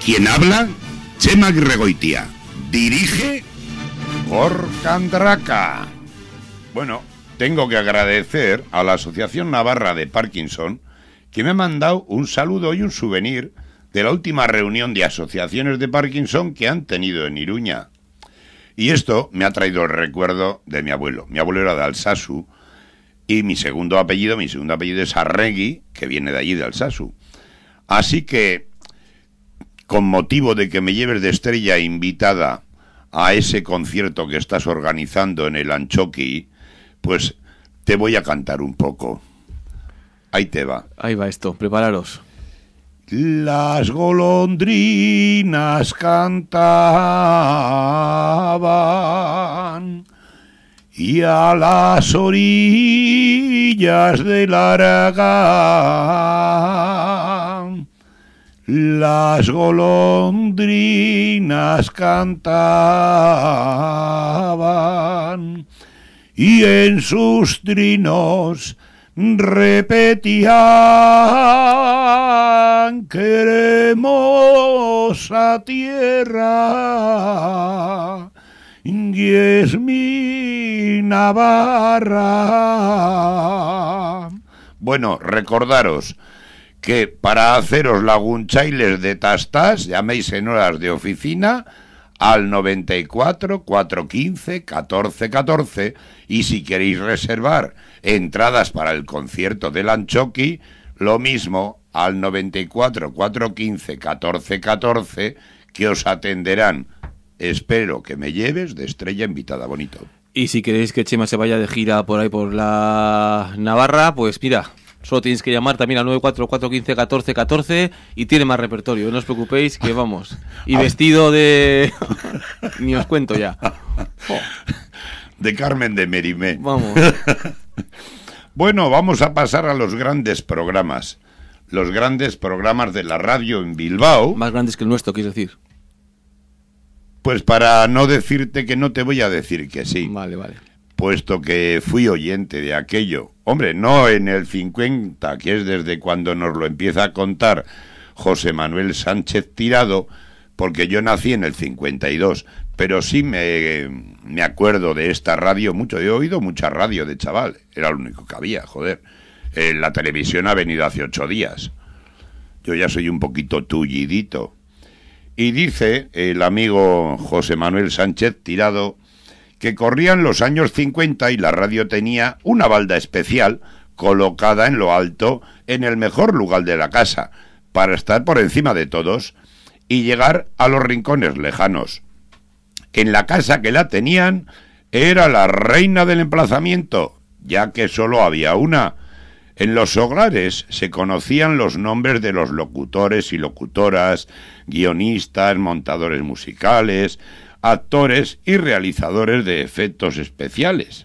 Quien habla, Chema Aguirregoitia. Dirige Gorka Andraka. Bueno, tengo que agradecer a la Asociación Navarra de Parkinson que me ha mandado un saludo y un souvenir de la última reunión de asociaciones de Parkinson que han tenido en Iruña. Y esto me ha traído el recuerdo de mi abuelo. Mi abuelo era de Alsasu y mi segundo apellido, mi segundo apellido es Arregui, que viene de allí, de Alsasu. Así que, con motivo de que me lleves de estrella invitada a ese concierto que estás organizando en el Antxoki, pues te voy a cantar un poco. Ahí te va. Ahí va esto, prepararos. Las golondrinas cantaban y a las orillas del Aragán las golondrinas cantaban y en sus trinos repetían: qué hermosa tierra y es mi Navarra. Bueno, recordaros que para haceros lagunchailes de tastas llaméis en horas de oficina al noventa y cuatro, cuatrocientos quince, catorce catorce, y si queréis reservar entradas para el concierto del Antxoki, lo mismo al noventa y cuatro, cuatrocientos quince, catorce catorce, que os atenderán. Espero que me lleves de estrella invitada, bonito. Y si queréis que Chema se vaya de gira por ahí por la Navarra, pues mira, solo tienes que llamar también al nueve cuatro cuatro, quince, catorce catorce y tiene más repertorio, no os preocupéis que vamos. Y vestido de... ni os cuento ya. Oh. De Carmen de Merimé. Vamos. Bueno, vamos a pasar a los grandes programas. Los grandes programas de la radio en Bilbao. Más grandes que el nuestro, quieres decir. Pues para no decirte que no, te voy a decir que sí. Vale, vale. Puesto que fui oyente de aquello. Hombre, no en el cincuenta, que es desde cuando nos lo empieza a contar José Manuel Sánchez Tirado, porque yo nací en el cincuenta y dos, pero sí me, me acuerdo de esta radio mucho. Yo he oído mucha radio de chaval, era lo único que había, joder. Eh, la televisión ha venido hace ocho días. Yo ya soy un poquito tullidito. Y dice el amigo José Manuel Sánchez Tirado que corrían los años cincuenta y la radio tenía una balda especial colocada en lo alto, en el mejor lugar de la casa, para estar por encima de todos y llegar a los rincones lejanos. En la casa que la tenían era la reina del emplazamiento, ya que solo había una. En los hogares se conocían los nombres de los locutores y locutoras, guionistas, montadores musicales, actores y realizadores de efectos especiales.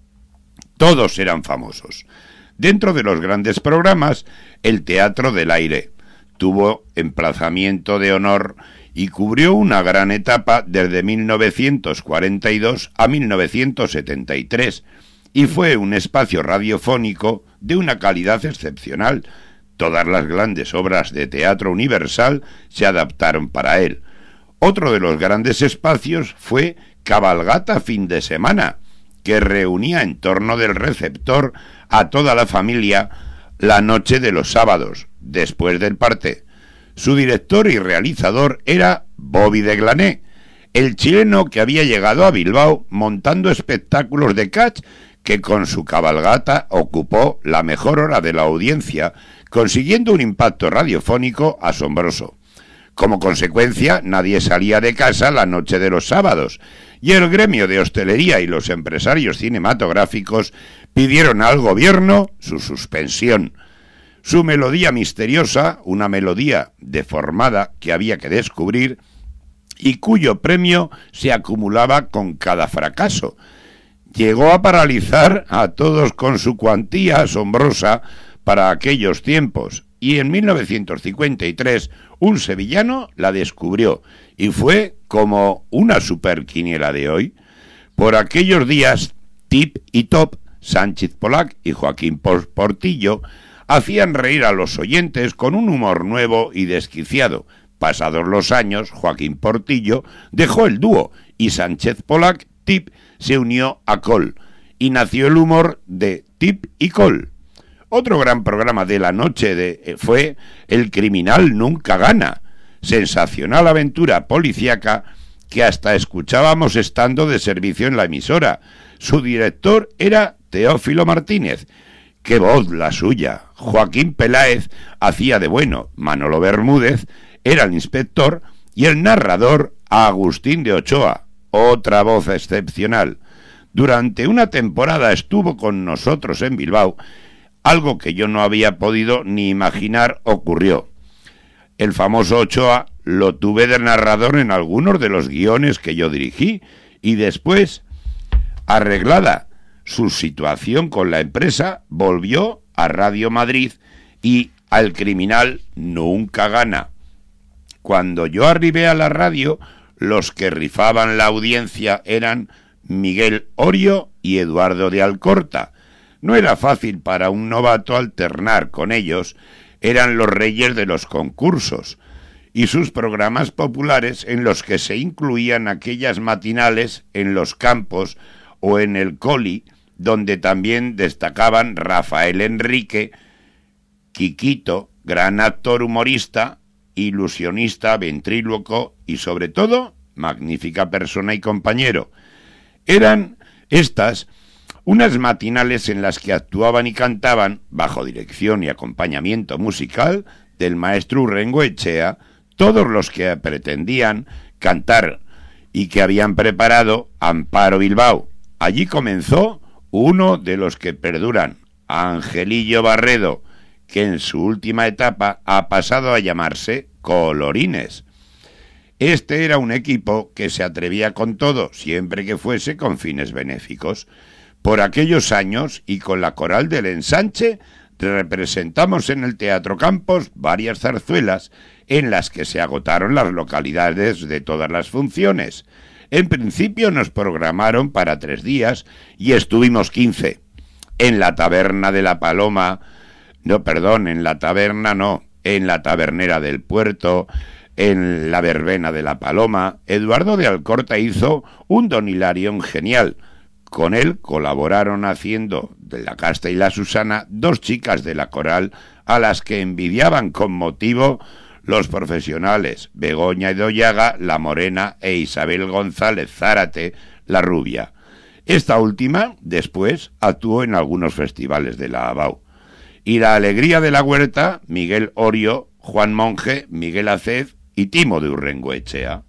Todos eran famosos. Dentro de los grandes programas, el Teatro del Aire tuvo emplazamiento de honor y cubrió una gran etapa desde mil novecientos cuarenta y dos a mil novecientos setenta y tres, y fue un espacio radiofónico de una calidad excepcional. Todas las grandes obras de teatro universal se adaptaron para él. Otro de los grandes espacios fue Cabalgata Fin de Semana, que reunía en torno del receptor a toda la familia la noche de los sábados, después del parte. Su director y realizador era Bobby de Glané, el chileno que había llegado a Bilbao montando espectáculos de catch, que con su cabalgata ocupó la mejor hora de la audiencia, consiguiendo un impacto radiofónico asombroso. Como consecuencia, nadie salía de casa la noche de los sábados, y el gremio de hostelería y los empresarios cinematográficos pidieron al gobierno su suspensión. Su melodía misteriosa, una melodía deformada que había que descubrir, y cuyo premio se acumulaba con cada fracaso, llegó a paralizar a todos con su cuantía asombrosa para aquellos tiempos, y en mil novecientos cincuenta y tres un sevillano la descubrió, y fue como una superquiniela de hoy. Por aquellos días, Tip y Top, Sánchez Polac y Joaquín Portillo hacían reír a los oyentes con un humor nuevo y desquiciado, Pasados los años, Joaquín Portillo dejó el dúo y Sánchez Polac Tip se unió a Col y nació el humor de Tip y Col. Otro gran programa de la noche de, fue El criminal nunca gana, sensacional aventura policíaca que hasta escuchábamos estando de servicio en la emisora. Su director era Teófilo Martínez. ¡Qué voz la suya! Joaquín Peláez hacía de bueno, Manolo Bermúdez era el inspector y el narrador Agustín de Ochoa, otra voz excepcional. Durante una temporada estuvo con nosotros en Bilbao, algo que yo no había podido ni imaginar ocurrió. El famoso Ochoa lo tuve de narrador en algunos de los guiones que yo dirigí y después, arreglada su situación con la empresa, volvió a Radio Madrid y al criminal nunca gana. Cuando yo arribé a la radio, los que rifaban la audiencia eran Miguel Orio y Eduardo de Alcorta. No era fácil para un novato alternar con ellos, eran los reyes de los concursos, y sus programas populares en los que se incluían aquellas matinales en los campos o en el Coli, donde también destacaban Rafael Enrique, Quiquito, gran actor humorista, ilusionista, ventríloco y sobre todo magnífica persona y compañero. Eran estas unas matinales en las que actuaban y cantaban, bajo dirección y acompañamiento musical del maestro Urrengoechea, todos los que pretendían cantar y que habían preparado Amparo Bilbao. Allí comenzó uno de los que perduran, Angelillo Barredo, que en su última etapa ha pasado a llamarse Colorines. Este era un equipo que se atrevía con todo, siempre que fuese con fines benéficos. Por aquellos años, y con la coral del Ensanche, representamos en el Teatro Campos varias zarzuelas en las que se agotaron las localidades de todas las funciones. En principio nos programaron para tres días y estuvimos quince. En la Taberna de la Paloma, no, perdón, en la taberna no, en la Tabernera del Puerto, en la Verbena de la Paloma, Eduardo de Alcorta hizo un Don Hilarión genial. Con él colaboraron haciendo de la Casta y la Susana dos chicas de la coral a las que envidiaban con motivo los profesionales Begoña Edoyaga, la Morena, e Isabel González Zárate, la Rubia. Esta última, después, actuó en algunos festivales de la ABAU. Y la Alegría de la Huerta, Miguel Orio, Juan Monge, Miguel Acez y Timo de Urrengoechea.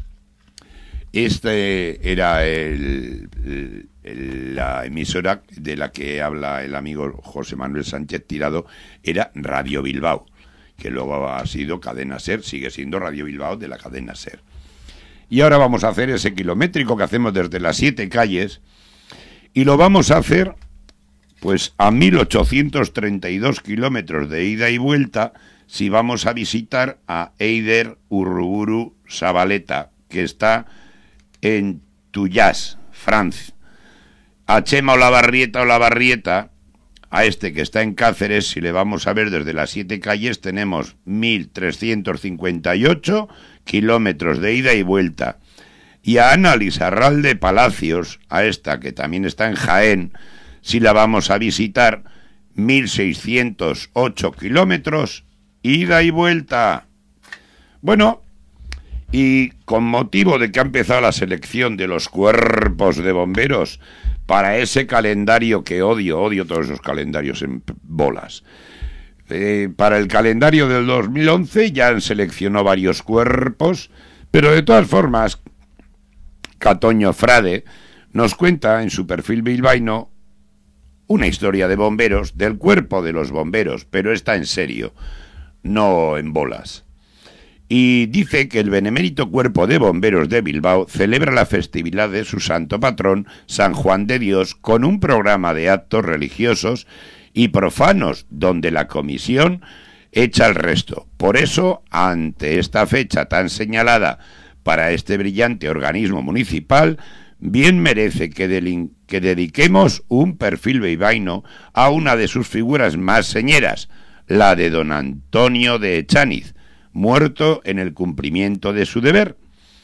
Este era el, el, el, la emisora de la que habla el amigo José Manuel Sánchez Tirado, era Radio Bilbao, que luego ha sido Cadena Ser, sigue siendo Radio Bilbao de la Cadena Ser. Y ahora vamos a hacer ese kilométrico que hacemos desde las siete calles, y lo vamos a hacer pues a mil ochocientos treinta y dos kilómetros de ida y vuelta si vamos a visitar a Eider Urruburu Zabaleta, que está en Tuyás, Francia. A Chema Olavarrieta Olavarrieta, a este que está en Cáceres, si le vamos a ver desde las siete calles, tenemos mil trescientos cincuenta y ocho kilómetros de ida y vuelta. Y a Ana Lizarralde Palacios, a esta que también está en Jaén, si la vamos a visitar, mil seiscientos ocho kilómetros, ida y vuelta. Bueno, y con motivo de que ha empezado la selección de los cuerpos de bomberos para ese calendario que odio, odio todos esos calendarios en bolas. Eh, para el calendario del dos mil once ya han seleccionado varios cuerpos, pero de todas formas, Catoño Frade nos cuenta en su perfil bilbaíno una historia de bomberos, del cuerpo de los bomberos, pero está en serio, no en bolas. Y dice que el benemérito Cuerpo de Bomberos de Bilbao celebra la festividad de su santo patrón, San Juan de Dios, con un programa de actos religiosos y profanos, donde la comisión echa el resto. Por eso, ante esta fecha tan señalada para este brillante organismo municipal, bien merece que, delin- que dediquemos un perfil bilbaíno a una de sus figuras más señeras, la de don Antonio de Echaniz, muerto en el cumplimiento de su deber.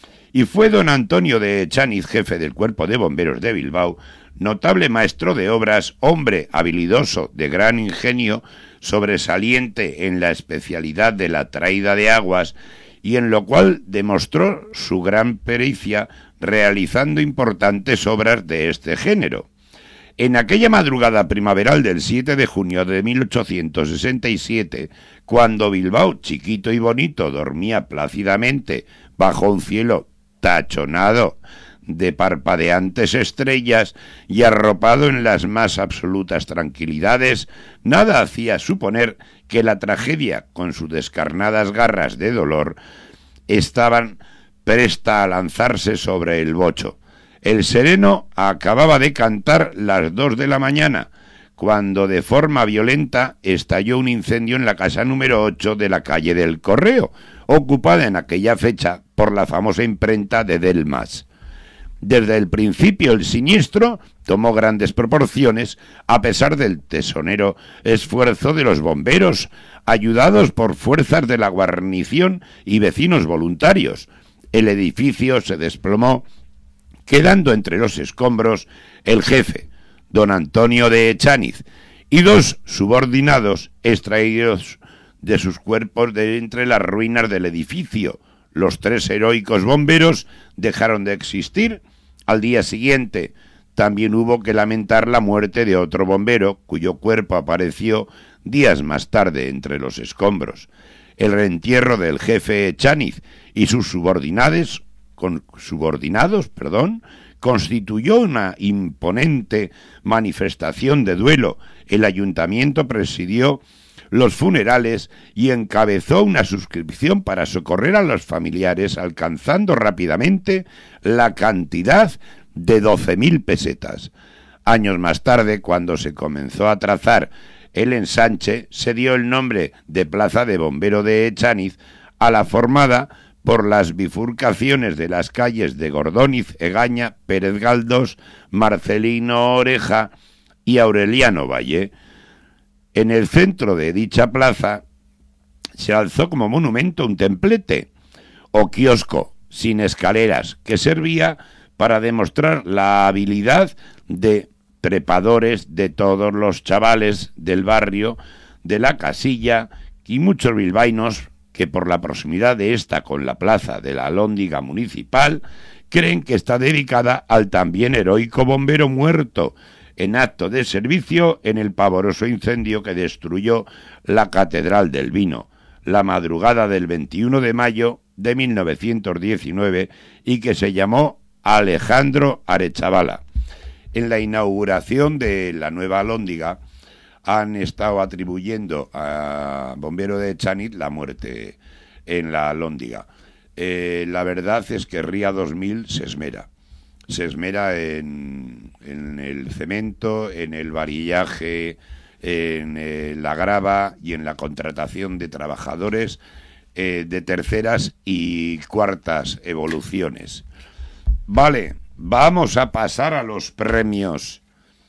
Y fue don Antonio de Echaniz, jefe del Cuerpo de Bomberos de Bilbao, notable maestro de obras, hombre habilidoso, de gran ingenio, sobresaliente en la especialidad de la traída de aguas, y en lo cual demostró su gran pericia realizando importantes obras de este género. En aquella madrugada primaveral del siete de junio de mil ochocientos sesenta y siete, cuando Bilbao, chiquito y bonito, dormía plácidamente bajo un cielo tachonado de parpadeantes estrellas y arropado en las más absolutas tranquilidades, nada hacía suponer que la tragedia, con sus descarnadas garras de dolor, estaban presta a lanzarse sobre el bocho. El sereno acababa de cantar las dos de la mañana, cuando de forma violenta estalló un incendio en la casa número ocho de la calle del Correo, ocupada en aquella fecha por la famosa imprenta de Delmas. Desde el principio el siniestro tomó grandes proporciones a pesar del tesonero esfuerzo de los bomberos, ayudados por fuerzas de la guarnición y vecinos voluntarios. El edificio se desplomó, quedando entre los escombros el jefe, don Antonio de Echaniz, y dos subordinados extraídos de sus cuerpos de entre las ruinas del edificio. Los tres heroicos bomberos dejaron de existir. Al día siguiente también hubo que lamentar la muerte de otro bombero, cuyo cuerpo apareció días más tarde entre los escombros. El reentierro del jefe Echaniz y sus subordinados, con, subordinados, perdón, constituyó una imponente manifestación de duelo. El ayuntamiento presidió los funerales y encabezó una suscripción para socorrer a los familiares, alcanzando rápidamente la cantidad de doce mil pesetas. Años más tarde, cuando se comenzó a trazar el ensanche, se dio el nombre de Plaza de Bombero de Echaniz a la formada por las bifurcaciones de las calles de Gordóniz, Egaña, Pérez Galdós, Marcelino Oreja y Aureliano Valle. En el centro de dicha plaza se alzó como monumento un templete o kiosco sin escaleras que servía para demostrar la habilidad de trepadores de todos los chavales del barrio de la Casilla y muchos bilbaínos que por la proximidad de esta con la plaza de la Alhóndiga municipal creen que está dedicada al también heroico bombero muerto en acto de servicio en el pavoroso incendio que destruyó la Catedral del Vino la madrugada del veintiuno de mayo de mil novecientos diecinueve y que se llamó Alejandro Arechavala. En la inauguración de la nueva Alhóndiga han estado atribuyendo a Bombero de Echaniz la muerte en la Alhóndiga. Eh, la verdad es que Ría dos mil se esmera. Se esmera en, en el cemento, en el varillaje, en eh, la grava y en la contratación de trabajadores eh, de terceras y cuartas evoluciones. Vale, vamos a pasar a los premios.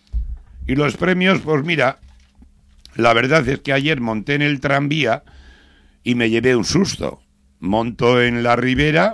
Y los premios, pues mira, la verdad es que ayer monté en el tranvía y me llevé un susto. Monto en la Ribera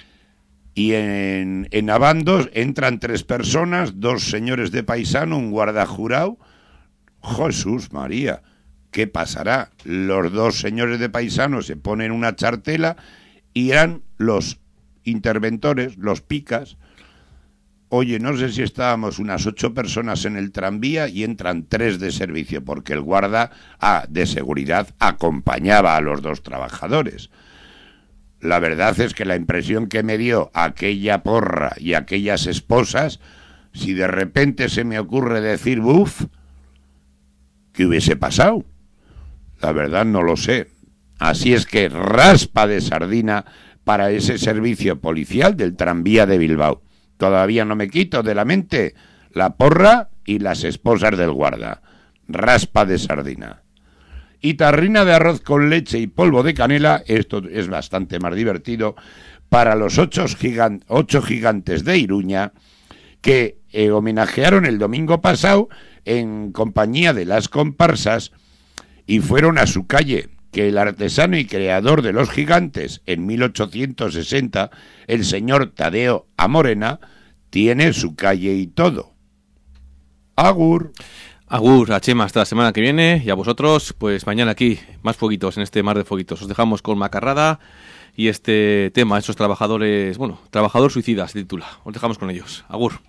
y en, en Abandos entran tres personas, dos señores de paisano, un guarda jurado. Jesús María, ¿qué pasará? Los dos señores de paisano se ponen una chartela y eran los interventores, los picas. Oye, no sé si estábamos unas ocho personas en el tranvía y entran tres de servicio, porque el guarda ah, de seguridad acompañaba a los dos trabajadores. La verdad es que la impresión que me dio aquella porra y aquellas esposas, si de repente se me ocurre decir buf, ¿qué hubiese pasado? La verdad no lo sé. Así es que raspa de sardina para ese servicio policial del tranvía de Bilbao. Todavía no me quito de la mente la porra y las esposas del guarda. Raspa de sardina. Y tarrina de arroz con leche y polvo de canela, esto es bastante más divertido, para los ocho, gigan- ocho gigantes de Iruña, que eh, homenajearon el domingo pasado en compañía de las comparsas y fueron a su calle, que el artesano y creador de los gigantes en mil ochocientos sesenta, el señor Tadeo Amorena, tiene su calle y todo. Agur. Agur, a Chema, hasta la semana que viene, y a vosotros, pues mañana aquí, más fueguitos en este mar de fueguitos. Os dejamos con Macarrada y este tema, esos trabajadores, bueno, trabajador suicida se titula. Os dejamos con ellos. Agur.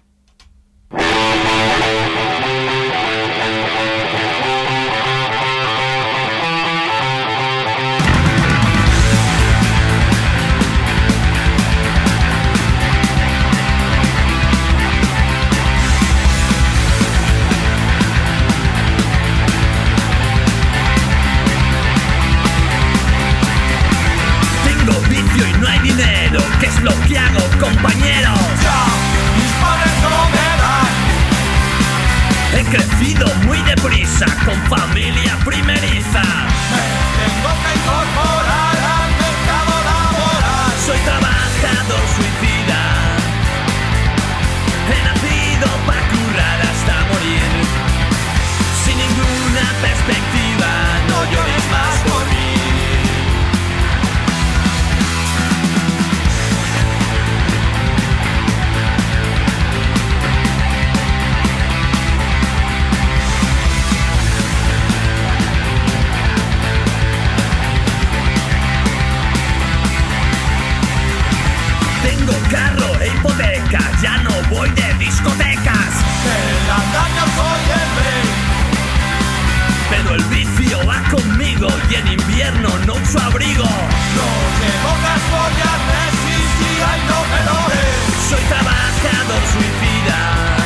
Y no hay dinero, ¿qué es lo que hago, compañeros? Ya, mis padres no me dan. He crecido muy deprisa, con familia primeriza. Me tengo que incorporar al mercado laboral. Soy trabajador suicida. He nacido para currar hasta morir. Sin ninguna perspectiva, no llores más por mí. Tengo carro e hipoteca, ya no voy de discotecas. En la calle soy el rey. Pero el vicio va conmigo y en invierno no uso abrigo. No llevo casco y arnés y si hay no me lo es. Soy trabajador suicida.